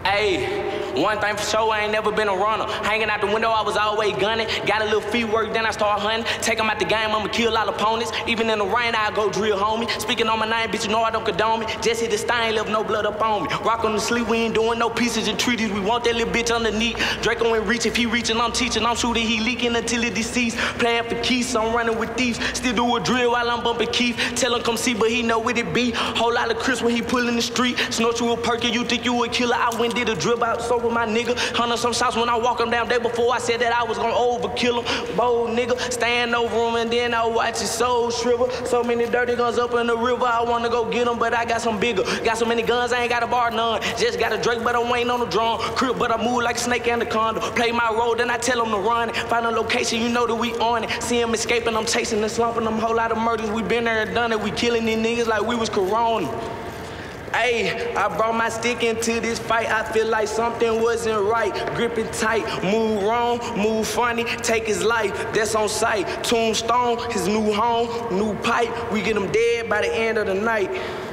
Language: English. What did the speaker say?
Ayy, one thing for sure, I ain't never been a runner. Hanging out the window, I was always gunning. Got a little feet work, then I start hunting. Take them out the game, I'ma kill all opponents. Even in the rain, I go drill, homie. Speaking on my name, bitch, you know I don't condone me. Just hit the stain, left no blood up on me. Rock on the sleep, we ain't doing no pieces and treaties. We want that little bitch underneath. Draco ain't reach, if he reaching, I'm teaching. I'm shooting, he leaking until he deceased. Playing for keys, so I'm running with thieves. Still do a drill while I'm bumping Keith. Tell him come see, but he know what it be. Whole lot of Chris when he pull in the street. Snort you a perk and you think you a killer. I went did a drip out, so with my nigga. 100 some shots when I walk him down. Day before I said that I was gonna overkill him. Bold nigga, stand over him and then I watch his soul shrivel. So many dirty guns up in the river, I wanna go get them, but I got some bigger. Got so many guns, I ain't got a bar none. Just got a Drake, but I'm waiting on the drum. Crip, but I move like a snake anaconda. Play my role, then I tell him to run it. Find a location, you know that we on it. See him escaping, I'm chasing and slumping them. Whole lot of murders, we been there and done it. We killing these niggas like we was Corona. Ayy, I brought my stick into this fight. I feel like something wasn't right. Grip it tight, move wrong, move funny. Take his life, that's on sight. Tombstone, his new home, new pipe. We get him dead by the end of the night.